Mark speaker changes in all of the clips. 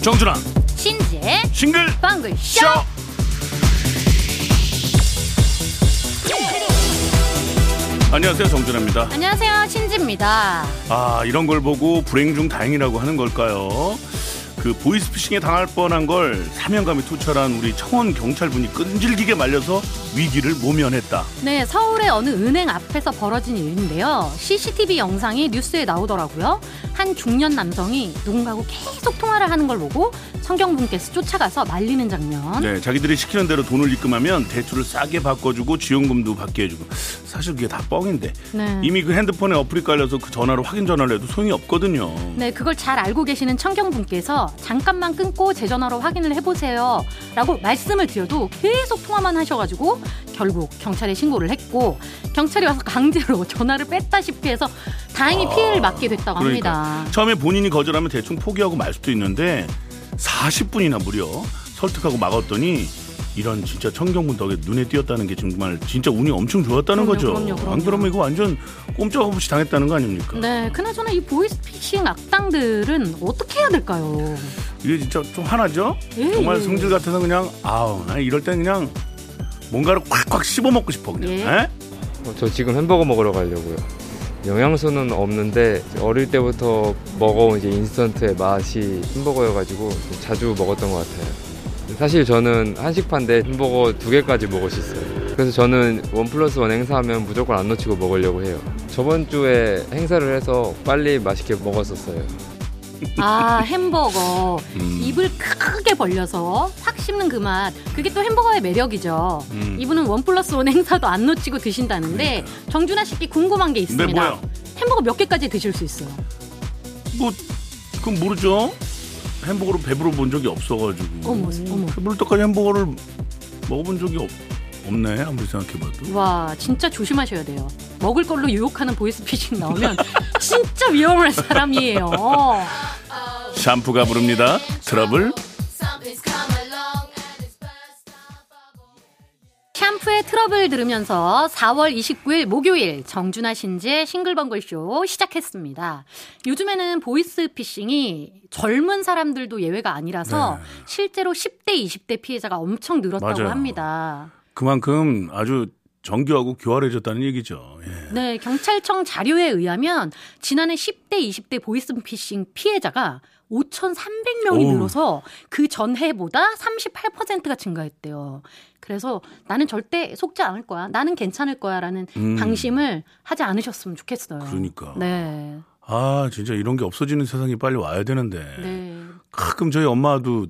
Speaker 1: 정준하
Speaker 2: 신지의
Speaker 1: 싱글
Speaker 2: 방글쇼.
Speaker 1: 안녕하세요, 정준하입니다.
Speaker 2: 안녕하세요, 신지입니다.
Speaker 1: 이런 걸 보고 불행 중 다행이라고 하는 걸까요? 그 보이스피싱에 당할 뻔한 걸 사명감이 투철한 우리 청원 경찰분이 끈질기게 말려서 위기를 모면했다.
Speaker 2: 네, 서울의 어느 은행 앞에서 벌어진 일인데요. CCTV 영상이 뉴스에 나오더라고요. 한 중년 남성이 누군가하고 계속 통화를 하는 걸 보고 청경분께서 쫓아가서 말리는 장면.
Speaker 1: 네, 자기들이 시키는 대로 돈을 입금하면 대출을 싸게 바꿔주고 지원금도 받게 해주고. 사실 그게 다 뻥인데
Speaker 2: 네.
Speaker 1: 이미 그 핸드폰에 어플이 깔려서 그 전화로 확인 전화를 해도 소용이 없거든요.
Speaker 2: 네, 그걸 잘 알고 계시는 청경분께서 잠깐만 끊고 제 전화로 확인을 해보세요 라고 말씀을 드려도 계속 통화만 하셔가지고 결국 경찰에 신고를 했고, 경찰이 와서 강제로 전화를 뺐다시피 해서 다행히 피해를 막게 됐다고 합니다.
Speaker 1: 처음에 본인이 거절하면 대충 포기하고 말 수도 있는데 40분이나 무려 설득하고 막았더니 이런 진짜 청경분 덕에 눈에 띄었다는 게 정말 진짜 운이 엄청 좋았다는 거죠.
Speaker 2: 그럼요.
Speaker 1: 안 그러면 이거 완전 꼼짝없이 당했다는 거 아닙니까?
Speaker 2: 네, 그나저나 이 보이스피싱 악당들은 어떻게 해야 될까요?
Speaker 1: 이게 진짜 좀 화나죠?
Speaker 2: 예,
Speaker 1: 정말
Speaker 2: 예.
Speaker 1: 성질 같아서 그냥 나 이럴 땐 그냥 뭔가를 콱콱 씹어먹고 싶어 그냥.
Speaker 2: 예.
Speaker 3: 저 지금 햄버거 먹으러 가려고요. 영양소는 없는데 어릴 때부터 먹어온 이제 인스턴트의 맛이 햄버거여가지고 자주 먹었던 것 같아요. 사실 저는 한식파인데 햄버거 2개까지 먹을 수 있어요. 그래서 저는 1+1 행사하면 무조건 안 놓치고 먹으려고 해요. 저번 주에 행사를 해서 빨리 맛있게 먹었었어요.
Speaker 2: 햄버거 입을 크게 벌려서 확 씹는 그 맛, 그게 또 햄버거의 매력이죠. 이분은 1+1 행사도 안 놓치고 드신다는데 정준하 씨께 궁금한 게 있습니다.
Speaker 1: 네, 뭐요?
Speaker 2: 햄버거 몇 개까지 드실 수 있어요?
Speaker 1: 그건 모르죠. 햄버거로 배부러 본 적이 없어가지고.
Speaker 2: 어머.
Speaker 1: 배부를 때까지 햄버거를 먹어본 적이 없네. 아무리 생각해봐도.
Speaker 2: 와, 진짜 조심하셔야 돼요. 먹을 걸로 유혹하는 보이스피싱 나오면 진짜 위험한 사람이에요.
Speaker 1: 샴푸가 부릅니다. 트러블.
Speaker 2: 샴푸의 트러블 들으면서 4월 29일 목요일 정준하 신지의 싱글벙글쇼 시작했습니다. 요즘에는 보이스피싱이 젊은 사람들도 예외가 아니라서 실제로 10대, 20대 피해자가 엄청 늘었다고
Speaker 1: 맞아요.
Speaker 2: 합니다.
Speaker 1: 그만큼 아주 정교하고 교활해졌다는 얘기죠. 예.
Speaker 2: 네, 경찰청 자료에 의하면 지난해 10대, 20대 보이스피싱 피해자가 5,300명이 늘어서 그 전해보다 38%가 증가했대요. 그래서 나는 절대 속지 않을 거야, 나는 괜찮을 거야 라는 방심을 하지 않으셨으면 좋겠어요.
Speaker 1: 그러니까.
Speaker 2: 네.
Speaker 1: 진짜 이런 게 없어지는 세상이 빨리 와야 되는데.
Speaker 2: 네.
Speaker 1: 가끔 저희 엄마도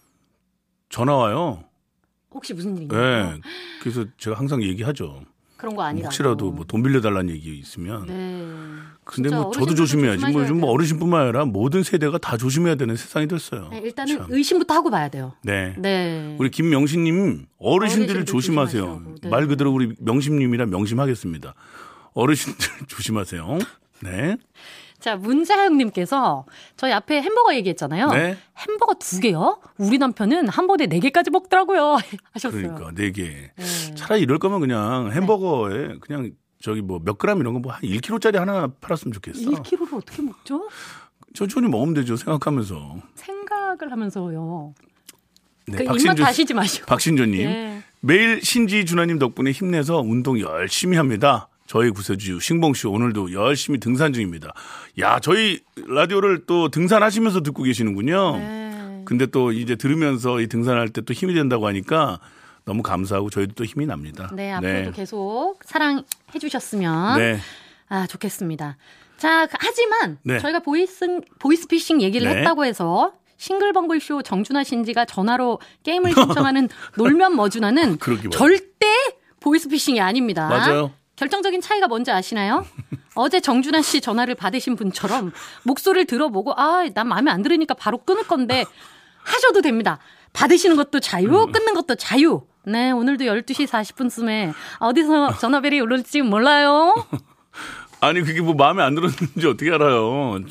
Speaker 1: 전화 와요.
Speaker 2: 혹시 무슨 일인가요?
Speaker 1: 네. 그래서 제가 항상 얘기하죠.
Speaker 2: 그런 거 아니라고.
Speaker 1: 혹시라도 뭐 돈 빌려달라는 얘기 있으면.
Speaker 2: 네.
Speaker 1: 근데
Speaker 2: 진짜
Speaker 1: 뭐 저도 조심해야지. 뭐 요즘
Speaker 2: 돼요.
Speaker 1: 어르신뿐만 아니라 모든 세대가 다 조심해야 되는 세상이 됐어요.
Speaker 2: 네, 일단은
Speaker 1: 참.
Speaker 2: 의심부터 하고 봐야 돼요.
Speaker 1: 네.
Speaker 2: 네.
Speaker 1: 우리 김명신님 어르신들을
Speaker 2: 어르신들
Speaker 1: 조심하세요.
Speaker 2: 조심하시라고. 네.
Speaker 1: 말 그대로 우리 명심님이라 명심하겠습니다. 어르신들 조심하세요. 네.
Speaker 2: 자, 문자영님께서 저희 앞에 햄버거 얘기했잖아요.
Speaker 1: 네.
Speaker 2: 햄버거 2개요? 우리 남편은 한 번에 4개까지 먹더라고요. 하셨어요.
Speaker 1: 그러니까 4개.
Speaker 2: 네.
Speaker 1: 차라리 이럴 거면 그냥 햄버거에 그냥 저기 뭐 몇 그램 이런 거 뭐 한 1kg짜리 하나 팔았으면 좋겠어.
Speaker 2: 1kg를 어떻게 먹죠?
Speaker 1: 천천히 먹으면 되죠. 생각하면서.
Speaker 2: 생각을 하면서요.
Speaker 1: 네,
Speaker 2: 그 입맛 다시지 마시고.
Speaker 1: 박신조님.
Speaker 2: 네.
Speaker 1: 매일 신지 준하님 덕분에 힘내서 운동 열심히 합니다. 저희 구세주 싱봉씨 오늘도 열심히 등산 중입니다. 야, 저희 라디오를 또 등산하시면서 듣고 계시는군요.
Speaker 2: 네.
Speaker 1: 근데 또 이제 들으면서 이 등산할 때 또 힘이 된다고 하니까 너무 감사하고 저희도 또 힘이 납니다.
Speaker 2: 네, 앞으로도 계속 사랑해 주셨으면
Speaker 1: 네.
Speaker 2: 좋겠습니다. 자, 하지만
Speaker 1: 네.
Speaker 2: 저희가 보이스피싱 얘기를
Speaker 1: 네.
Speaker 2: 했다고 해서 싱글벙글쇼 정준하 신지가 전화로 게임을 신청하는 놀면 뭐준하는
Speaker 1: 그러기
Speaker 2: 절대 보이스피싱이 아닙니다.
Speaker 1: 맞아요.
Speaker 2: 결정적인 차이가 뭔지 아시나요? 어제 정준하 씨 전화를 받으신 분처럼 목소리를 들어보고 난 마음에 안 들으니까 바로 끊을 건데 하셔도 됩니다. 받으시는 것도 자유, 끊는 것도 자유. 네, 오늘도 12시 40분쯤에 어디서 전화벨이 울릴지 몰라요.
Speaker 1: 아니 그게 뭐 마음에 안 들었는지 어떻게 알아요?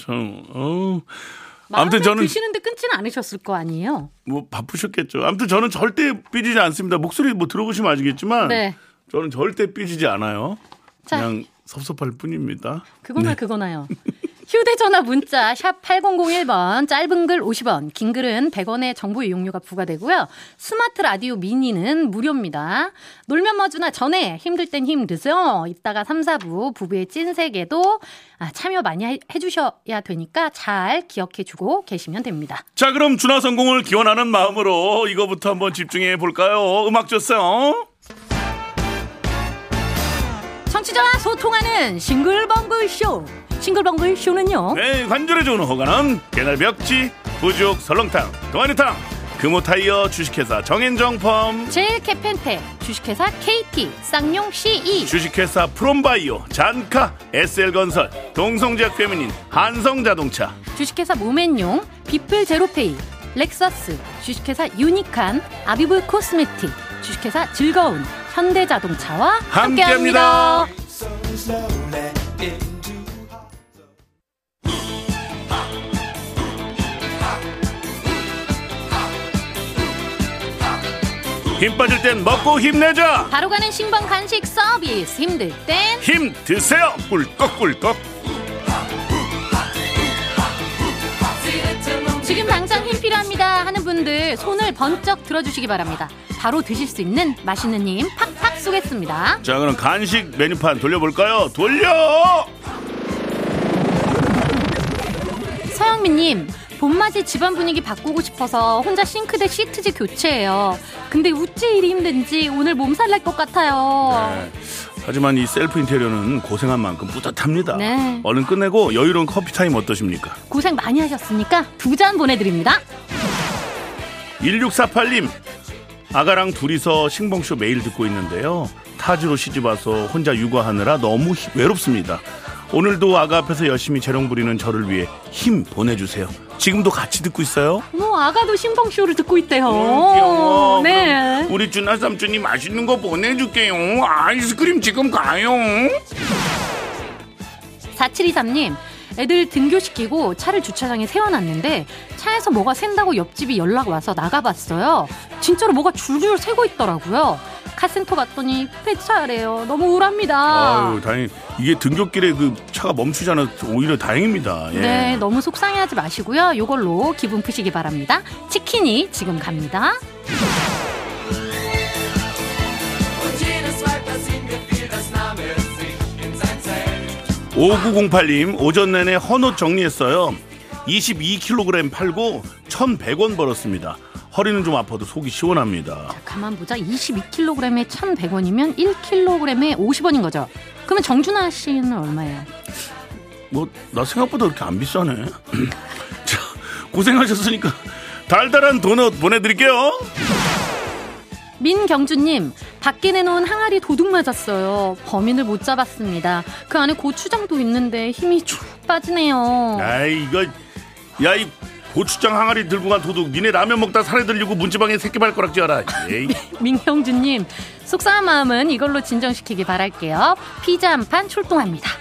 Speaker 2: 아무튼
Speaker 1: 저는
Speaker 2: 드시는데 끊지는 않으셨을 거 아니에요?
Speaker 1: 뭐 바쁘셨겠죠. 아무튼 저는 절대 삐지지 않습니다. 목소리 뭐 들어보시면 아시겠지만
Speaker 2: 네.
Speaker 1: 저는 절대 삐지지 않아요.
Speaker 2: 자,
Speaker 1: 그냥 섭섭할 뿐입니다.
Speaker 2: 그거나
Speaker 1: 네.
Speaker 2: 그거나요. 휴대전화 문자 샵 8001번, 짧은 글 50원, 긴 글은 100원의 정보 이용료가 부과되고요. 스마트 라디오 미니는 무료입니다. 놀면 뭐주나 전에 힘들 땐 힘드세요. 이따가 3, 4부 부부의 찐세계도 참여 많이 해주셔야 되니까 잘 기억해주고 계시면 됩니다.
Speaker 1: 자, 그럼 준하 성공을 기원하는 마음으로 이거부터 한번 집중해 볼까요? 음악 줬어요.
Speaker 2: 청취자와 소통하는 싱글벙글쇼. 싱글벙글쇼는요,
Speaker 1: 네, 관절해주는 호가는 개날벽지, 부죽, 설렁탕, 동아리탕, 금호타이어, 주식회사 정앤정펌,
Speaker 2: 제일캐펜테, 주식회사 KT, 쌍용 CE,
Speaker 1: 주식회사 프롬바이오, 잔카, SL건설, 동성제약 페미닌, 한성자동차,
Speaker 2: 주식회사 모멘용, 비플 제로페이, 렉서스, 주식회사 유니칸, 아비브 코스메틱, 주식회사 즐거운, 현대자동차와 함께합니다.
Speaker 1: 힘 빠질 땐 먹고 힘내자.
Speaker 2: 바로 가는 신번 간식 서비스. 힘들 땐
Speaker 1: 힘 드세요. 꿀꺽꿀꺽.
Speaker 2: 지금 당장 힘 필요합니다 하는 분들 손을 번쩍 들어주시기 바랍니다. 바로 드실 수 있는 맛있는 힘 팍팍 쏘겠습니다.
Speaker 1: 자, 그럼 간식 메뉴판 돌려볼까요? 돌려.
Speaker 2: 서영민님, 봄맞이 집안 분위기 바꾸고 싶어서 혼자 싱크대 시트지 교체해요. 근데 어찌 이리 힘든지 오늘 몸살 날 것 같아요.
Speaker 1: 네. 하지만 이 셀프 인테리어는 고생한 만큼 뿌듯합니다.
Speaker 2: 네.
Speaker 1: 얼른 끝내고 여유로운 커피 타임 어떠십니까?
Speaker 2: 고생 많이 하셨으니까 2잔 보내드립니다.
Speaker 1: 1648님, 아가랑 둘이서 싱벙쇼 매일 듣고 있는데요. 타지로 시집와서 혼자 육아하느라 너무 외롭습니다. 오늘도 아가 앞에서 열심히 재롱 부리는 저를 위해 힘 보내주세요. 지금도 같이 듣고 있어요?
Speaker 2: 아가도 싱벙쇼를 듣고 있대요.
Speaker 1: 귀여워.
Speaker 2: 네.
Speaker 1: 우리 준하 삼촌이 맛있는 거 보내줄게요. 아이스크림 지금 가요.
Speaker 2: 4723님, 애들 등교시키고 차를 주차장에 세워놨는데 차에서 뭐가 샌다고 옆집이 연락 와서 나가봤어요. 진짜로 뭐가 줄줄 새고 있더라고요. 카센터 갔더니 폐차래요. 너무 우울합니다.
Speaker 1: 아유, 다행. 이게 등굣길에 그 차가 멈추잖아. 오히려 다행입니다. 예.
Speaker 2: 네, 너무 속상해하지 마시고요. 요걸로 기분 푸시기 바랍니다. 치킨이 지금 갑니다.
Speaker 1: 5908님, 오전 내내 헌옷 정리했어요. 22kg 팔고 1,100원 벌었습니다. 허리는 좀 아파도 속이 시원합니다.
Speaker 2: 자, 가만 보자. 22kg에 1,100원이면 1kg에 50원인 거죠. 그러면 정준하 씨는 얼마예요?
Speaker 1: 나 생각보다 그렇게 안 비싸네. 자, 고생하셨으니까 달달한 도넛 보내드릴게요.
Speaker 2: 민경주님, 밖에 내놓은 항아리 도둑 맞았어요. 범인을 못 잡았습니다. 그 안에 고추장도 있는데 힘이 쭉 빠지네요.
Speaker 1: 아이, 이 고추장 항아리 들고 간 도둑, 니네 라면 먹다 살에 들리고 문지방에 새끼발가락 쥐어라.
Speaker 2: 민경주님, 속상한 마음은 이걸로 진정시키기 바랄게요. 피자 한 판 출동합니다.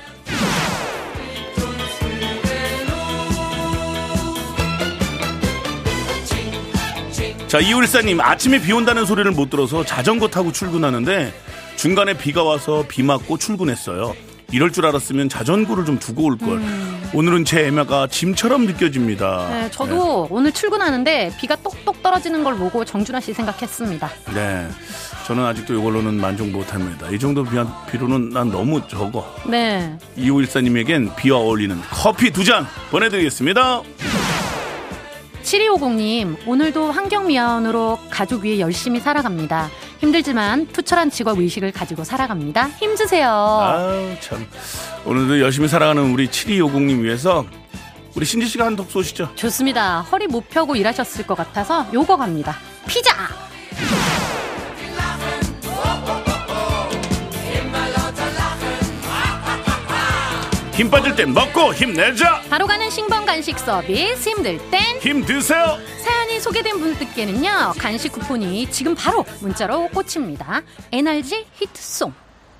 Speaker 1: 자, 이울사님, 아침에 비 온다는 소리를 못 들어서 자전거 타고 출근하는데 중간에 비가 와서 비 맞고 출근했어요. 이럴 줄 알았으면 자전거를 좀 두고 올걸. 오늘은 제 애마가 짐처럼 느껴집니다.
Speaker 2: 네, 저도 오늘 출근하는데 비가 똑똑 떨어지는 걸 보고 정준하 씨 생각했습니다.
Speaker 1: 네, 저는 아직도 이걸로는 만족 못합니다. 이 정도 비로는 난 너무 적어.
Speaker 2: 네.
Speaker 1: 2514님에겐 비와 어울리는 커피 2잔 보내드리겠습니다.
Speaker 2: 7250님, 오늘도 환경미화원으로 가족 위해 열심히 살아갑니다. 힘들지만 투철한 직업의식을 가지고 살아갑니다. 힘주세요.
Speaker 1: 아유, 참. 오늘도 열심히 살아가는 우리 7250님 위해서 우리 신지씨가 한 독 쏘시죠.
Speaker 2: 좋습니다. 허리 못 펴고 일하셨을 것 같아서 요거 갑니다. 피자!
Speaker 1: 힘 빠질 땐 먹고 힘내자.
Speaker 2: 바로 가는 신번 간식 서비스. 힘들 땐
Speaker 1: 힘 드세요.
Speaker 2: 사연이 소개된 분들께는요, 간식 쿠폰이 지금 바로 문자로 꽂힙니다. NRG 히트송.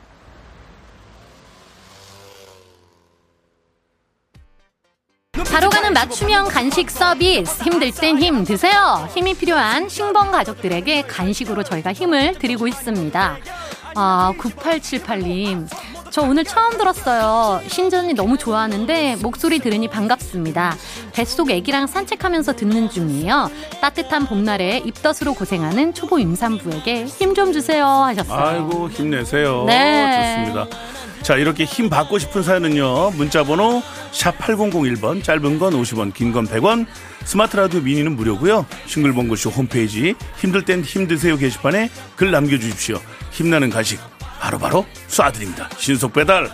Speaker 2: 바로 가는 맞춤형 간식 서비스. 힘들 땐 힘 드세요. 힘이 필요한 신번 가족들에게 간식으로 저희가 힘을 드리고 있습니다. 9878님, 저 오늘 처음 들었어요. 신전이 너무 좋아하는데 목소리 들으니 반갑습니다. 뱃속 애기랑 산책하면서 듣는 중이에요. 따뜻한 봄날에 입덧으로 고생하는 초보 임산부에게 힘 좀 주세요 하셨어요.
Speaker 1: 아이고 힘내세요.
Speaker 2: 네.
Speaker 1: 좋습니다. 자, 이렇게 힘 받고 싶은 사연은요, 문자번호 샵 8001번, 짧은 건 50원, 긴 건 100원, 스마트 라디오 미니는 무료고요. 싱글벙글쇼 홈페이지 힘들 땐 힘드세요 게시판에 글 남겨주십시오. 힘나는 간식 바로바로 쏴드립니다. 신속 배달.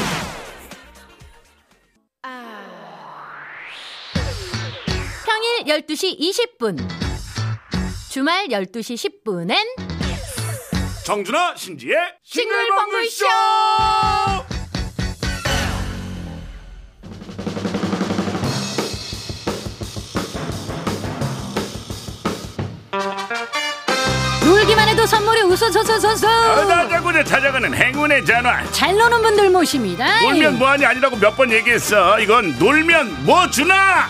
Speaker 2: 평일 12시 20분, 주말 12시 10분엔
Speaker 1: 정준하 신지의
Speaker 2: 싱글벙글쇼. 놀기만 해도 선물이 우수수수수수.
Speaker 1: 자꾸자 찾아가는 행운의 전화.
Speaker 2: 잘 노는 분들 모십니다.
Speaker 1: 놀면 뭐하니 아니라고 몇 번 얘기했어. 이건 놀면 뭐 주나.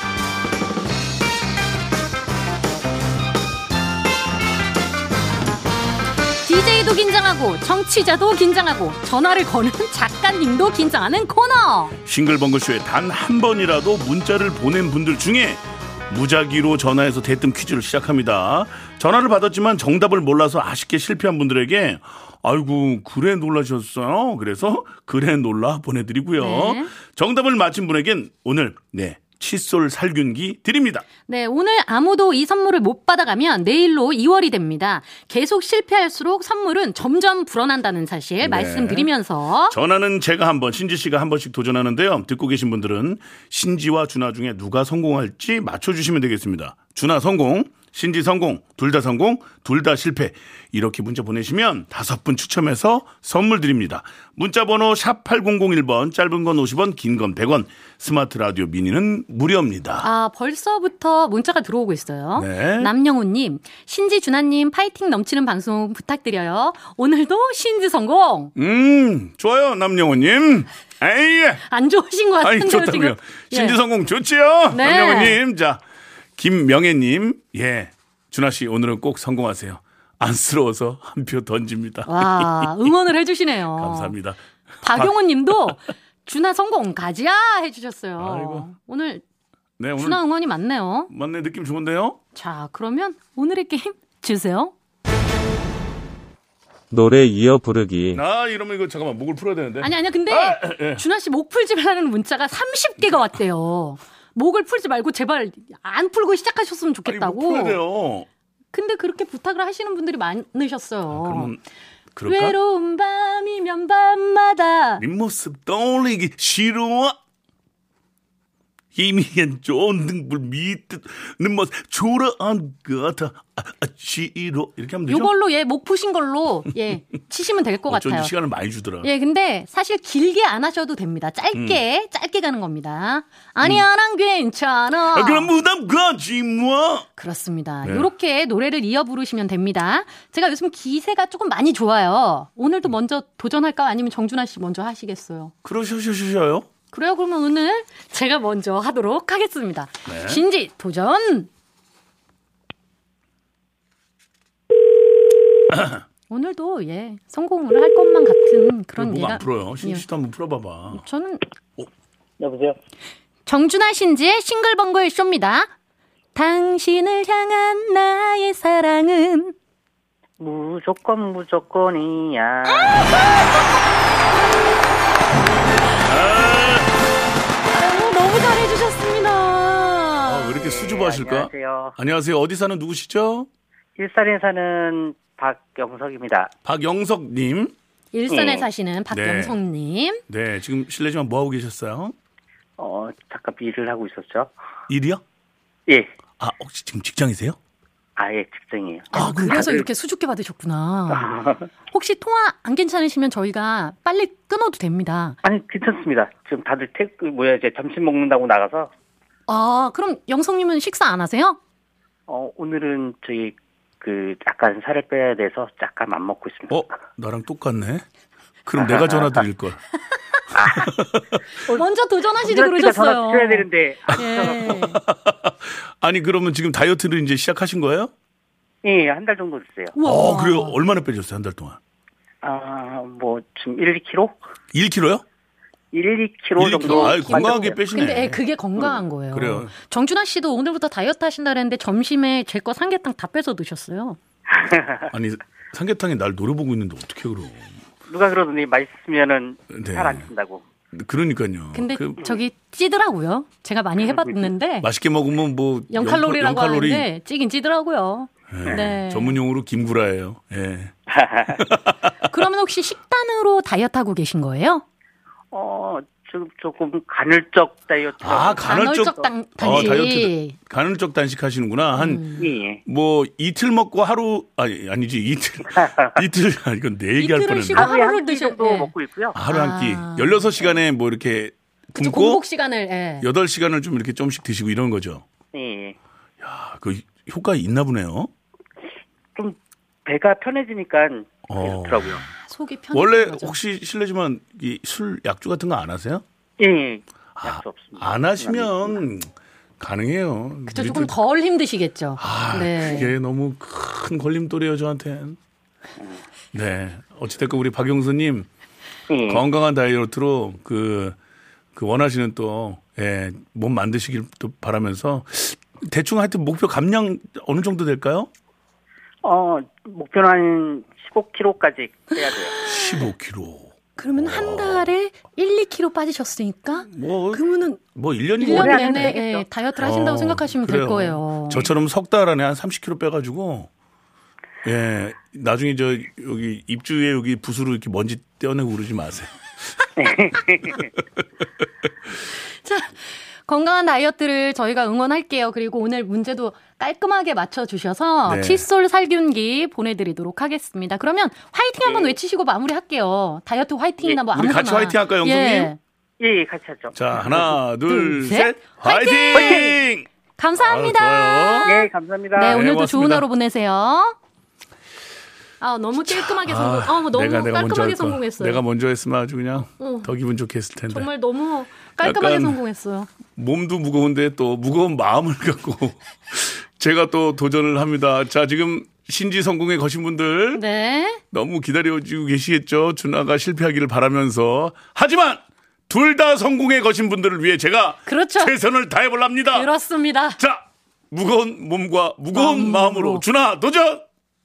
Speaker 2: DJ도 긴장하고 청취자도 긴장하고 전화를 거는 작가님도 긴장하는 코너.
Speaker 1: 싱글벙글쇼에 단 한 번이라도 문자를 보낸 분들 중에 무작위로 전화해서 대뜸 퀴즈를 시작합니다. 전화를 받았지만 정답을 몰라서 아쉽게 실패한 분들에게 아이고 그래 놀라셨어요. 그래서 그래 놀라 보내드리고요.
Speaker 2: 네.
Speaker 1: 정답을 맞힌 분에겐 오늘 칫솔 살균기 드립니다.
Speaker 2: 네, 오늘 아무도 이 선물을 못 받아가면 내일로 2월이 됩니다. 계속 실패할수록 선물은 점점 불어난다는 사실 말씀드리면서
Speaker 1: 전화는 제가 한 번, 신지 씨가 한 번씩 도전하는데요. 듣고 계신 분들은 신지와 준하 중에 누가 성공할지 맞춰주시면 되겠습니다. 준하 성공, 신지 성공, 둘 다 성공, 둘 다 실패. 이렇게 문자 보내시면 5분 추첨해서 선물 드립니다. 문자번호 샵 8001번, 짧은 건 50원, 긴 건 100원, 스마트 라디오 미니는 무료입니다.
Speaker 2: 아, 벌써부터 문자가 들어오고 있어요.
Speaker 1: 네.
Speaker 2: 남영호님, 신지 준하님 파이팅 넘치는 방송 부탁드려요. 오늘도 신지 성공.
Speaker 1: 좋아요, 남영호님. 에이,
Speaker 2: 안 좋으신 것
Speaker 1: 아니,
Speaker 2: 같은데요,
Speaker 1: 좋다고요.
Speaker 2: 지금.
Speaker 1: 신지
Speaker 2: 예.
Speaker 1: 성공 좋지요?
Speaker 2: 네.
Speaker 1: 남영호님. 자, 김명애님, 준하 씨 오늘은 꼭 성공하세요. 안쓰러워서 한 표 던집니다.
Speaker 2: 와, 응원을 해주시네요.
Speaker 1: 감사합니다.
Speaker 2: 박용훈 님도 준하 성공 가지야 해주셨어요.
Speaker 1: 아이고.
Speaker 2: 오늘
Speaker 1: 네, 오늘
Speaker 2: 준하 응원이 많네요.
Speaker 1: 맞네, 느낌 좋은데요?
Speaker 2: 자, 그러면 오늘의 게임 주세요.
Speaker 4: 노래 이어 부르기.
Speaker 1: 이러면 이거 잠깐만 목을 풀어야 되는데.
Speaker 2: 아니, 근데 준하 씨 목 풀지 말라는 문자가 30개가 왔대요. 목을 풀지 말고 제발 안 풀고 시작하셨으면 좋겠다고.
Speaker 1: 목 풀어야 돼요.
Speaker 2: 근데 그렇게 부탁을 하시는 분들이 많으셨어요.
Speaker 1: 그러면 그럴까?
Speaker 2: 외로운 밤이면 밤마다
Speaker 1: 네 모습 떠올리기 싫어. 희미한 좋은 등불 밑는 모습 초라한 것 같아. 싫어. 이렇게 하면 되죠?
Speaker 2: 요걸로 목 푸신 걸로 치시면 될 것 같아요.
Speaker 1: 어쩐지 시간을 많이 주더라.
Speaker 2: 근데 사실 길게 안 하셔도 됩니다. 짧게 가는 겁니다. 아니야, 난 괜찮아.
Speaker 1: 그럼 부담 가지 뭐.
Speaker 2: 그렇습니다.
Speaker 1: 네.
Speaker 2: 이렇게 노래를 이어 부르시면 됩니다. 제가 요즘 기세가 조금 많이 좋아요. 오늘도 먼저 도전할까요? 아니면 정준하 씨 먼저 하시겠어요?
Speaker 1: 그러셔요?
Speaker 2: 그래요? 그러면 오늘 제가 먼저 하도록 하겠습니다.
Speaker 1: 네.
Speaker 2: 신지 도전! 오늘도 성공을 할 것만 같은 그런
Speaker 1: 목
Speaker 2: 예가.
Speaker 1: 안 풀어요. 신지도 한번 풀어봐봐.
Speaker 2: 저는
Speaker 5: 여보세요?
Speaker 2: 정준하 신지의 싱글벙글 쇼입니다. 당신을 향한 나의 사랑은
Speaker 5: 무조건이야.
Speaker 2: 너무 잘해주셨습니다.
Speaker 1: 왜 이렇게 수줍어하실까?
Speaker 5: 안녕하세요.
Speaker 1: 안녕하세요. 어디 사는 누구시죠?
Speaker 5: 일산에 사는 박영석입니다.
Speaker 1: 박영석님.
Speaker 2: 일산에
Speaker 5: 네.
Speaker 2: 사시는 박영성님.
Speaker 1: 네, 지금 실례지만 뭐 하고 계셨어요?
Speaker 5: 잠깐 일을 하고 있었죠.
Speaker 1: 일이요?
Speaker 5: 예.
Speaker 1: 혹시 지금 직장이세요?
Speaker 5: 예, 직장이에요.
Speaker 2: 그래서 이렇게 수줍게 받으셨구나. 혹시 통화 안 괜찮으시면 저희가 빨리 끊어도 됩니다.
Speaker 5: 아니, 괜찮습니다. 지금 다들 이제 점심 먹는다고 나가서.
Speaker 2: 그럼 영성님은 식사 안 하세요?
Speaker 5: 오늘은 저희 약간 살을 빼야 돼서 약간 안 먹고 있습니다.
Speaker 1: 나랑 똑같네. 그럼 내가 전화 드릴 걸.
Speaker 2: 먼저 도전하시지 그러셨어요.
Speaker 5: 전화 드려야 되는데.
Speaker 1: 아니 그러면 지금 다이어트를 이제 시작하신 거예요?
Speaker 5: 예, 한 달 정도 됐어요.
Speaker 2: 우와.
Speaker 1: 그래요? 얼마나 빼셨어요 한 달 동안?
Speaker 5: 뭐 지금 1, 2kg?
Speaker 1: 1kg요?
Speaker 5: 1, 2kg 정도.
Speaker 1: 건강하게 빼시네.
Speaker 2: 근데 그게 건강한 거예요.
Speaker 1: 그래요.
Speaker 2: 정준하 씨도 오늘부터 다이어트 하신다 그랬는데 점심에 제 거 삼계탕 다 빼서 드셨어요.
Speaker 1: 아니 삼계탕이 날 노려보고 있는데 어떻게 그럼?
Speaker 5: 누가 그러더니 맛있으면은
Speaker 1: 네.
Speaker 5: 살 안 찐다고.
Speaker 1: 그러니까요.
Speaker 2: 근데 저기 찌더라고요. 제가 많이 해봤는데
Speaker 1: 맛있게 먹으면 뭐
Speaker 2: 0칼로리라고
Speaker 1: 0칼로리.
Speaker 2: 하는데 찌긴 찌더라고요.
Speaker 1: 네.
Speaker 2: 네.
Speaker 1: 전문용어로 김구라예요. 예.
Speaker 2: 그러면 혹시 식단으로 다이어트 하고 계신 거예요?
Speaker 5: 지금 조금 간헐적 다이어트.
Speaker 1: 간헐적
Speaker 2: 단식.
Speaker 1: 다이어트. 간헐적 단식 하시는구나. 한
Speaker 5: 예.
Speaker 1: 뭐 이틀 먹고 하루 아니지 이틀 이건 내 얘기할
Speaker 2: 이틀을
Speaker 1: 뻔했네.
Speaker 2: 쉬고 하루를 드셔.
Speaker 5: 정도
Speaker 2: 예.
Speaker 5: 먹고 있고요.
Speaker 1: 하루 한 끼. 16시간에 뭐 이렇게
Speaker 2: 그쵸,
Speaker 1: 굶고
Speaker 2: 공복 시간을. 예.
Speaker 1: 8시간을 좀 이렇게 좀씩 드시고 이런 거죠.
Speaker 5: 예.
Speaker 1: 야, 그 효과 있나 보네요.
Speaker 5: 좀 배가 편해지니까 그렇더라고요.
Speaker 2: 속이 편해.
Speaker 1: 원래 혹시 실례지만 이 술 약주 같은 거 안 하세요?
Speaker 5: 예. 약수 없습니다.
Speaker 1: 안 하시면 가능해요.
Speaker 2: 그쵸, 조금 덜 힘드시겠죠. 네.
Speaker 1: 그게 너무 큰 걸림돌이에요, 저한테는. 네. 어찌됐건 우리 박용수님 건강한 다이어트로 그 원하시는 또, 예, 몸 만드시길 또 바라면서 대충 하여튼 목표 감량 어느 정도 될까요?
Speaker 5: 목표는 한 15kg까지 해야 돼요.
Speaker 1: 15kg.
Speaker 2: 그러면 한 달에 1, 2kg 빠지셨으니까 그러면은
Speaker 1: 뭐 1년이면
Speaker 2: 1년
Speaker 5: 오래
Speaker 2: 내내
Speaker 5: 하면 되겠죠.
Speaker 2: 다이어트를 하신다고 생각하시면
Speaker 1: 그래요.
Speaker 2: 될 거예요.
Speaker 1: 저처럼 석 달 안에 한 30kg 빼가지고, 예, 나중에 여기 입주에 여기 붓으로 이렇게 먼지 떼어내고 그러지 마세요.
Speaker 2: 자, 건강한 다이어트를 저희가 응원할게요. 그리고 오늘 문제도 깔끔하게 맞춰주셔서
Speaker 1: 네.
Speaker 2: 칫솔 살균기 보내드리도록 하겠습니다. 그러면 화이팅 한번 외치시고 마무리할게요. 다이어트 화이팅이나 뭐
Speaker 1: 우리
Speaker 2: 아무거나.
Speaker 1: 같이 화이팅 할까요, 영숙님?
Speaker 5: 예, 같이 하죠.
Speaker 1: 자, 하나, 둘,
Speaker 2: 셋.
Speaker 1: 셋. 화이팅!
Speaker 2: 감사합니다.
Speaker 1: 좋아요.
Speaker 5: 네, 감사합니다.
Speaker 2: 네, 오늘도
Speaker 1: 고맙습니다.
Speaker 2: 좋은 하루 보내세요. 너무 깔끔하게 성공. 너무
Speaker 1: 내가 먼저
Speaker 2: 깔끔하게
Speaker 1: 할 걸.
Speaker 2: 성공했어요.
Speaker 1: 내가 먼저 했으면 아주 그냥 더 기분 좋게 했을 텐데.
Speaker 2: 정말 너무 깔끔하게
Speaker 1: 약간
Speaker 2: 성공했어요.
Speaker 1: 몸도 무거운데 또 무거운 마음을 갖고 제가 또 도전을 합니다. 자, 지금 신지 성공에 거신 분들
Speaker 2: 네.
Speaker 1: 너무 기다려주고 계시겠죠. 준하가 실패하기를 바라면서. 하지만 둘 다 성공에 거신 분들을 위해 제가
Speaker 2: 그렇죠.
Speaker 1: 최선을 다해볼랍니다.
Speaker 2: 그렇습니다.
Speaker 1: 자, 무거운 몸과 무거운 마음으로 준하 도전!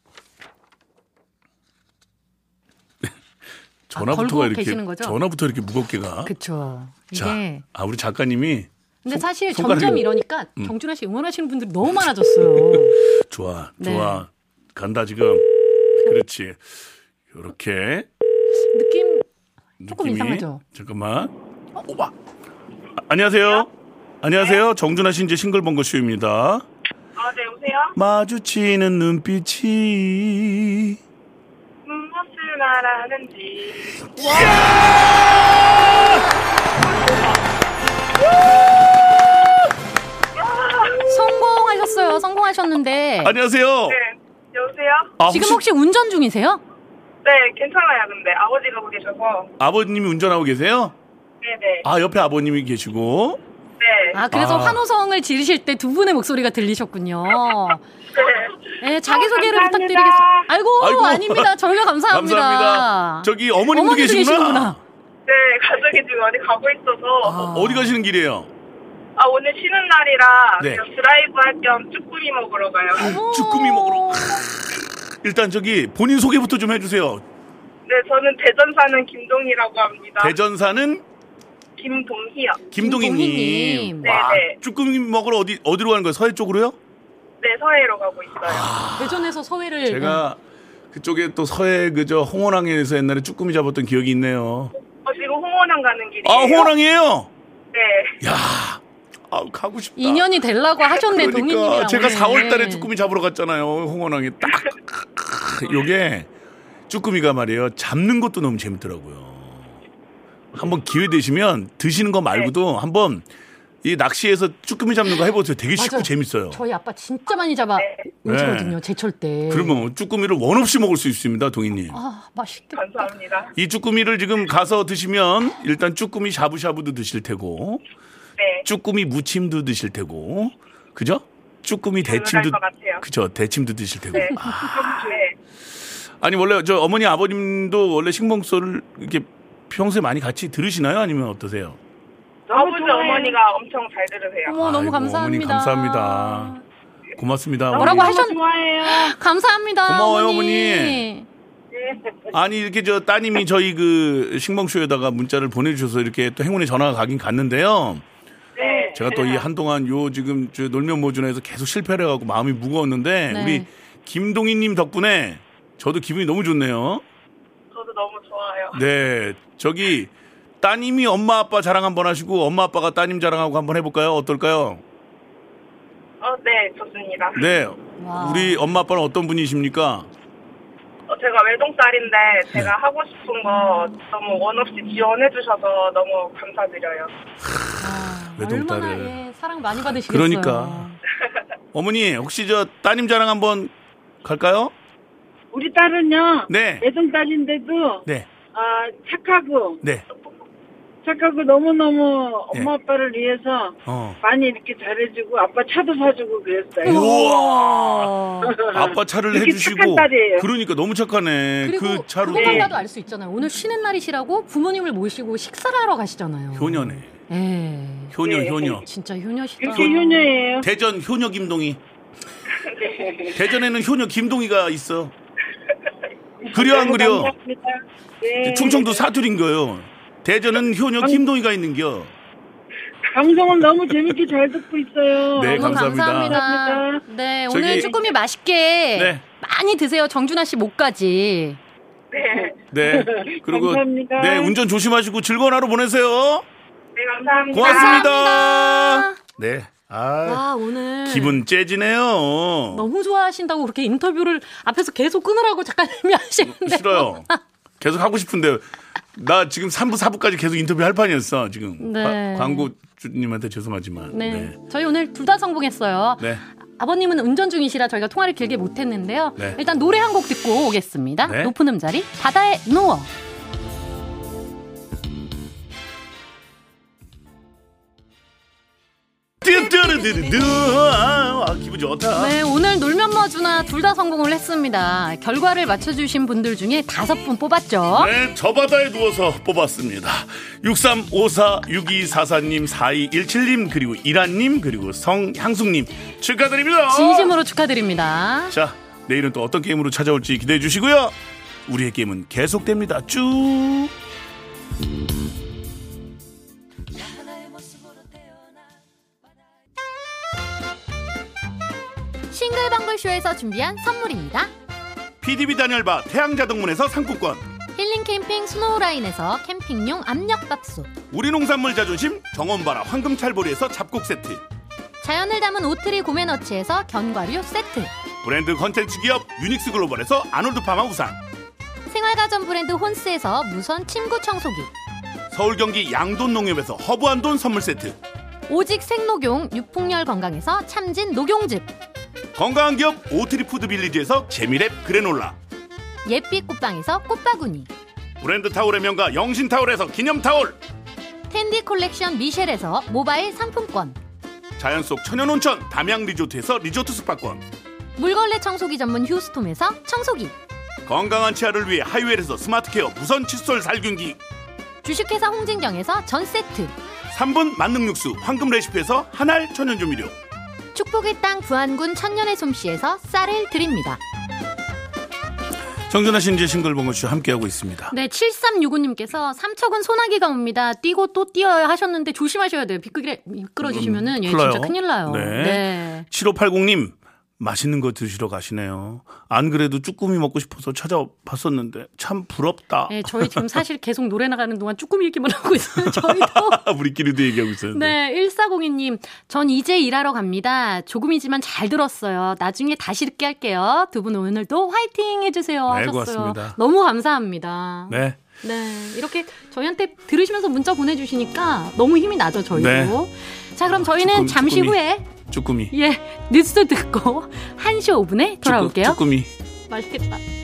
Speaker 1: 전화부터가
Speaker 2: 걸고
Speaker 1: 이렇게
Speaker 2: 계시는 거죠?
Speaker 1: 전화부터 이렇게 무겁게 가.
Speaker 2: 그렇죠.
Speaker 1: 자,
Speaker 2: 이게
Speaker 1: 우리 작가님이
Speaker 2: 근데 사실
Speaker 1: 손가락이-
Speaker 2: 점점 이러니까 정준하 씨 응원하시는 분들이 너무 많아졌어요.
Speaker 1: 좋아,
Speaker 2: 네.
Speaker 1: 좋아. 간다 지금. 그렇지. 요렇게
Speaker 2: 느낌 조금
Speaker 1: 느낌이.
Speaker 2: 이상하죠?
Speaker 1: 잠깐만. 오빠. 안녕하세요. 안녕하세요. 정준하 씨 이제 싱글벙글 쇼입니다.
Speaker 4: 네, 여보세요?
Speaker 1: 마주치는 눈빛이
Speaker 4: 무엇을 말하는지.
Speaker 2: 성공하셨어요. 성공하셨는데
Speaker 1: 안녕하세요.
Speaker 4: 네, 여보세요?
Speaker 1: 아,
Speaker 2: 지금 혹시 운전 중이세요?
Speaker 4: 네, 괜찮아요, 근데. 아버지가 고 계셔서.
Speaker 1: 아버님이 운전하고 계세요?
Speaker 4: 네네.
Speaker 1: 아, 옆에 아버님이 계시고.
Speaker 4: 네.
Speaker 2: 그래서
Speaker 1: 아.
Speaker 2: 환호성을 지르실 때 두 분의 목소리가 들리셨군요.
Speaker 4: 네.
Speaker 2: 네, 자기소개를
Speaker 4: 감사합니다.
Speaker 2: 부탁드리겠습니다. 아이고,
Speaker 1: 아이고.
Speaker 2: 아닙니다. 저희가 감사합니다.
Speaker 1: 감사합니다. 저기 어머님도
Speaker 2: 어머니도
Speaker 1: 계시구나.
Speaker 4: 네, 가족이 지금 어디 가고 있어서.
Speaker 1: 어디 가시는 길이에요?
Speaker 4: 오늘 쉬는 날이라
Speaker 1: 네.
Speaker 4: 그냥 드라이브 할 겸 쭈꾸미 먹으러 가요.
Speaker 1: 쭈꾸미 먹으러. 일단 저기 본인 소개부터 좀 해주세요.
Speaker 4: 네, 저는 대전 사는 김동희라고 합니다.
Speaker 1: 대전 사는
Speaker 4: 김동희요.
Speaker 1: 김동희님.
Speaker 2: 김동희님.
Speaker 1: 와,
Speaker 4: 네네.
Speaker 1: 쭈꾸미 먹으러 어디로 가는 거예요? 서해 쪽으로요?
Speaker 4: 네, 서해로 가고 있어요.
Speaker 2: 대전에서 서해를
Speaker 1: 제가 그쪽에 또 서해 그저 홍원항에서 옛날에 쭈꾸미 잡았던 기억이 있네요.
Speaker 4: 지금 홍원항 가는 길이에요.
Speaker 1: 아, 홍원항이에요?
Speaker 4: 네.
Speaker 1: 야, 가고 싶다.
Speaker 2: 인연이 되려고 하셨네,
Speaker 1: 그러니까
Speaker 2: 동희님이랑.
Speaker 1: 제가
Speaker 2: 오늘.
Speaker 1: 4월 달에 쭈꾸미 잡으러 갔잖아요. 홍원항에 딱. 요게 쭈꾸미가 말이에요. 잡는 것도 너무 재밌더라고요. 한번 기회 되시면 드시는 거 말고도 한번 이 낚시에서 쭈꾸미 잡는 거 해보세요. 되게 쉽고
Speaker 2: 맞아요.
Speaker 1: 재밌어요.
Speaker 2: 저희 아빠 진짜 많이 잡아 오시거든요, 제철 때.
Speaker 1: 그러면 쭈꾸미를 원 없이 먹을 수 있습니다, 동희님.
Speaker 2: 맛있겠다.
Speaker 4: 감사합니다.
Speaker 1: 이 쭈꾸미를 지금 가서 드시면 일단 쭈꾸미 샤브샤브도 드실 테고,
Speaker 4: 네.
Speaker 1: 쭈꾸미 무침도 드실 테고, 그죠? 쭈꾸미 대침도,
Speaker 4: 것 같아요.
Speaker 1: 그죠? 대침도 드실 테고.
Speaker 4: 네. 네.
Speaker 1: 아니 원래 저 어머니 아버님도 원래 신봉소를 이렇게 평소에 많이 같이 들으시나요? 아니면 어떠세요?
Speaker 4: 아버지 어머니가 엄청 잘 들으세요.
Speaker 2: 어머 너무
Speaker 1: 아이고,
Speaker 2: 감사합니다.
Speaker 1: 어머니 감사합니다. 고맙습니다.
Speaker 2: 뭐라고 하셨?
Speaker 4: 좋아해요.
Speaker 2: 감사합니다.
Speaker 1: 고마워요,
Speaker 2: 어머니.
Speaker 1: 아니 이렇게 저 따님이 저희 그 신봉쇼에다가 문자를 보내주셔서 이렇게 또 행운의 전화가 가긴 갔는데요.
Speaker 4: 네.
Speaker 1: 제가 또 이 한동안 요 지금 저 놀면 모준에서 계속 실패를 해갖고 마음이 무거웠는데
Speaker 2: 네.
Speaker 1: 우리 김동희님 덕분에 저도 기분이 너무 좋네요.
Speaker 4: 저도 너무 좋아요.
Speaker 1: 네, 저기 따님이 엄마 아빠 자랑 한번 하시고 엄마 아빠가 따님 자랑하고 한번 해볼까요? 어떨까요?
Speaker 4: 네, 좋습니다.
Speaker 1: 네,
Speaker 2: 와.
Speaker 1: 우리 엄마 아빠는 어떤 분이십니까?
Speaker 4: 제가 외동딸인데 제가 하고 싶은 거 너무 원 없이 지원해 주셔서 너무 감사드려요.
Speaker 1: 외동딸을.
Speaker 2: 얼마나 사랑 많이 받으시겠어요.
Speaker 1: 그러니까. 어머니 혹시 저 따님 자랑 한번 갈까요?
Speaker 6: 우리 딸은요.
Speaker 1: 네.
Speaker 6: 외동딸인데도
Speaker 1: 네,
Speaker 6: 착하고
Speaker 1: 네.
Speaker 6: 너무너무
Speaker 1: 네.
Speaker 6: 엄마 아빠를 위해서
Speaker 1: 어.
Speaker 6: 많이 이렇게 잘해주고 아빠 차도 사주고 그랬어요.
Speaker 1: 우와. 아빠 차를
Speaker 6: 이렇게
Speaker 1: 해주시고.
Speaker 6: 착한 딸이에요.
Speaker 1: 그러니까 너무 착하네.
Speaker 2: 그리고
Speaker 1: 그 차로.
Speaker 2: 그것만 봐도 알 수 있잖아요. 오늘 쉬는 날이시라고 부모님을 모시고 식사를 하러 가시잖아요.
Speaker 1: 효녀네.
Speaker 2: 예.
Speaker 1: 효녀,
Speaker 6: 네.
Speaker 1: 효녀.
Speaker 2: 진짜 효녀시다.
Speaker 6: 이렇게 효녀예요.
Speaker 1: 대전 효녀 김동희. 대전에는 효녀 김동희가 있어. 그려 안 그려?
Speaker 6: 감사합니다. 네.
Speaker 1: 충청도 사투리인 거요. 대전은 효녀 김동희가 있는겨.
Speaker 6: 방송은 너무 재밌게 잘 듣고 있어요.
Speaker 1: 네,
Speaker 2: 너무
Speaker 1: 감사합니다.
Speaker 6: 감사합니다.
Speaker 2: 네,
Speaker 1: 저기-
Speaker 2: 오늘 쭈꾸미 맛있게
Speaker 1: 네.
Speaker 2: 많이 드세요. 정준하 씨 목까지.
Speaker 4: 네.
Speaker 1: 네. 그리고
Speaker 6: 감사합니다.
Speaker 1: 네, 운전 조심하시고 즐거운 하루 보내세요.
Speaker 4: 네, 감사합니다.
Speaker 1: 고맙습니다.
Speaker 2: 감사합니다.
Speaker 1: 네. 아,
Speaker 2: 와, 오늘
Speaker 1: 기분 째지네요.
Speaker 2: 너무 좋아하신다고 그렇게 인터뷰를 앞에서 계속 끊으라고 작가님이 하시는데.
Speaker 1: 싫어요. 계속 하고 싶은데 나 지금 3부 4부까지 계속 인터뷰 할 판이었어. 지금
Speaker 2: 네.
Speaker 1: 광고주님한테 죄송하지만.
Speaker 2: 네.
Speaker 1: 네.
Speaker 2: 저희 오늘 둘 다 성공했어요.
Speaker 1: 네.
Speaker 2: 아버님은 운전 중이시라 저희가 통화를 길게 못했는데요.
Speaker 1: 네.
Speaker 2: 일단 노래 한 곡 듣고 오겠습니다.
Speaker 1: 네.
Speaker 2: 높은 음자리 바다에 누워.
Speaker 1: 아, 기분 좋다.
Speaker 2: 네, 오늘 놀면 뭐주나 둘 다 성공을 했습니다. 결과를 맞춰주신 분들 중에 5분 뽑았죠.
Speaker 1: 네, 저 바다에 누워서 뽑았습니다. 63546244님, 4217님, 그리고 이란님, 그리고 성향숙님 축하드립니다.
Speaker 2: 진심으로 축하드립니다.
Speaker 1: 자, 내일은 또 어떤 게임으로 찾아올지 기대해 주시고요. 우리의 게임은 계속됩니다. 쭉.
Speaker 2: 싱글벙글쇼에서 준비한 선물입니다.
Speaker 1: PDB 단열바 태양자동문에서 상품권,
Speaker 2: 힐링 캠핑 스노우라인에서 캠핑용 압력밥솥,
Speaker 1: 우리 농산물 자존심 정원바라 황금찰보리에서 잡곡 세트,
Speaker 2: 자연을 담은 오트리 고메너치에서 견과류 세트,
Speaker 1: 브랜드 컨텐츠 기업 유닉스 글로벌에서 아놀드 파마 우산,
Speaker 2: 생활가전 브랜드 혼스에서 무선 침구 청소기,
Speaker 1: 서울 경기 양돈 농협에서 허브 한돈 선물 세트,
Speaker 2: 오직 생녹용 유풍열 건강에서 참진 녹용즙,
Speaker 1: 건강한 기업 오트리푸드 빌리지에서 재미랩 그래놀라,
Speaker 2: 예빛 꽃방에서 꽃바구니,
Speaker 1: 브랜드 타올의 명가 영신타올에서 기념타올,
Speaker 2: 텐디 콜렉션 미셸에서 모바일 상품권,
Speaker 1: 자연 속 천연온천 담양리조트에서 리조트 숙박권,
Speaker 2: 물걸레 청소기 전문 휴스톰에서 청소기,
Speaker 1: 건강한 치아를 위해 하이웰에서 스마트케어 무선 칫솔 살균기,
Speaker 2: 주식회사 홍진경에서 전세트,
Speaker 1: 3분 만능 육수 황금 레시피에서 한알 천연조미료,
Speaker 2: 축복의 땅 부안군 천년의 솜씨에서 쌀을 드립니다.
Speaker 1: 정준하 신재 싱글벙글쇼 함께하고 있습니다.
Speaker 2: 네, 7365님께서 삼척은 소나기가 옵니다. 뛰고 또 뛰어야 하셨는데 조심하셔야 돼요. 미끄러지시면은 예,
Speaker 1: 큰일 나요.
Speaker 2: 진짜 큰일 나요.
Speaker 1: 네. 7580님 맛있는 거 드시러 가시네요. 안 그래도 쭈꾸미 먹고 싶어서 찾아봤었는데 참 부럽다.
Speaker 2: 네, 저희 지금 사실 계속 노래 나가는 동안 쭈꾸미 읽기만 하고 있어요. 저희도.
Speaker 1: 우리끼리도 얘기하고 있었는데.
Speaker 2: 네, 1402님. 전 이제 일하러 갑니다. 조금이지만 잘 들었어요. 나중에 다시 듣게 할게요. 두 분 오늘도 화이팅 해주세요.
Speaker 1: 네,
Speaker 2: 하셨어요.
Speaker 1: 고맙습니다.
Speaker 2: 너무 감사합니다.
Speaker 1: 네.
Speaker 2: 네, 이렇게 저희한테 들으시면서 문자 보내주시니까 너무 힘이 나죠, 저희도.
Speaker 1: 네.
Speaker 2: 자, 그럼 저희는 잠시
Speaker 1: 쭈꾸미.
Speaker 2: 후에
Speaker 1: 쭈꾸미.
Speaker 2: 뉴스 듣고 1시 5분에 돌아올게요.
Speaker 1: 쭈꾸미.
Speaker 2: 맛있겠다.